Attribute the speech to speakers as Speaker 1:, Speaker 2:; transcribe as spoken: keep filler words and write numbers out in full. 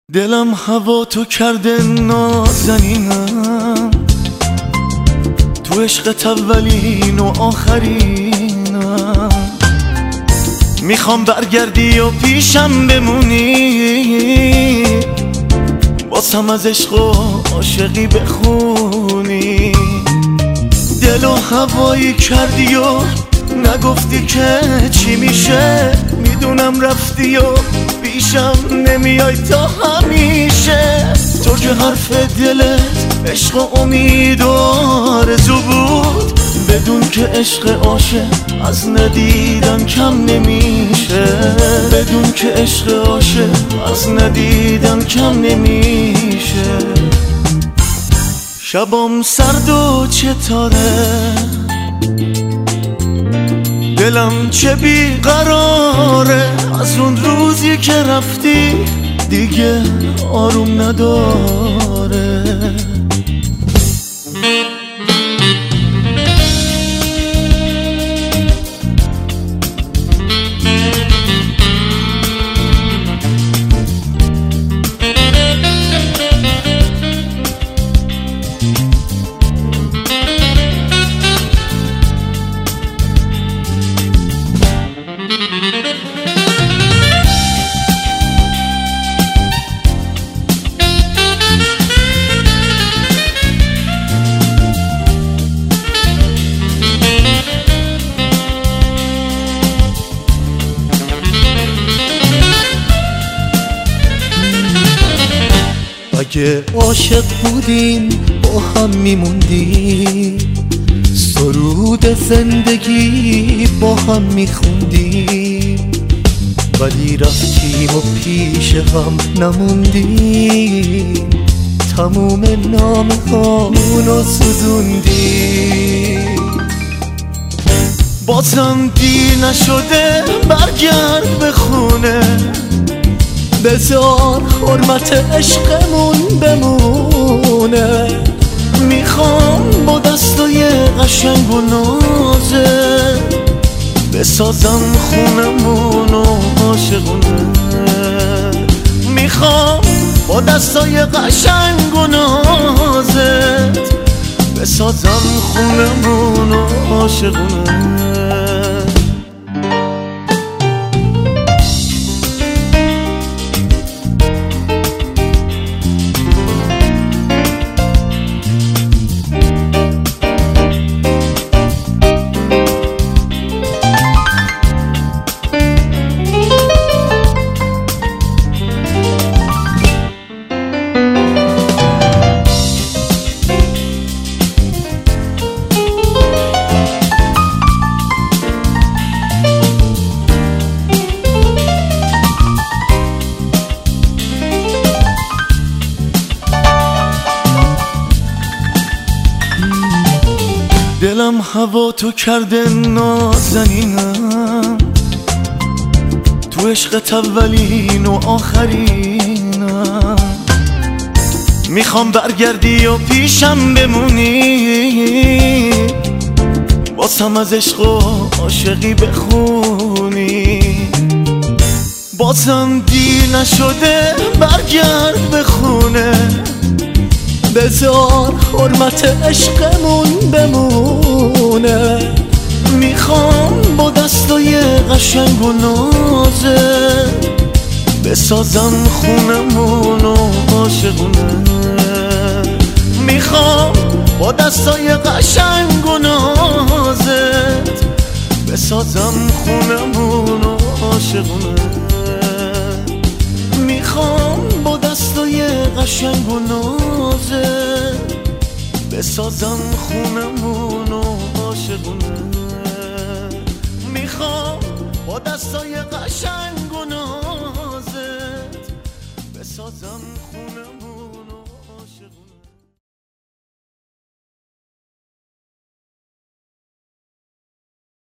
Speaker 1: دلم هوا تو کرده نازنینم، تو عشقت اولین و آخرینم. میخوام برگردی و پیشم بمونی، واسم از عشق و عاشقی بخونی. دل و هوایی کردی و نگفتی که چی میشه، میدونم رفتی و پیشم نمیای تا همیشه. تو که حرف دلت عشق و امید و آرزو بود، بدون که عشق عاشق از ندیدن کم نمیشه. بدون که عشق عاشق از ندیدن کم نمیشه. شبام سرد و چطاره، دلم چه بیقراره، از اون روزی که رفتی دیگه آروم نداره.
Speaker 2: اگه عاشق بودیم با هم میموندیم، سرود زندگی با هم میخوندیم. ولی رفتیم و پیش هم نموندیم، تموم نامه هامونو سوزوندیم.
Speaker 1: بازم دیر نشده برگرد به خونه،
Speaker 2: بذار حرمت عشقمون بمونه.
Speaker 1: میخوام با دستای قشنگ و نازه بسازم خونمونو عاشقونه. میخوام با دستای قشنگ و نازت بسازم خونمونو عاشقونه. دلم هوا تو کرده نازنینم، تو عشقت اولین و آخرینم. میخوام برگردی و پیشم بمونی، واسم از عشق و عاشقی بخونی. بازم دیر نشده برگرد به خونه،
Speaker 2: بذار حرمت عشقمون بمونه.
Speaker 1: میخوام با دستای قشنگ و نازه بسازم خونمونو عاشقونه. میخوام با دستای قشنگ و نازت بسازم خونمونو عاشقونه. میخوام با دستای قشنگ و نازت بسازم خونمونو عاشقونه. میخوام با دستای قشنگ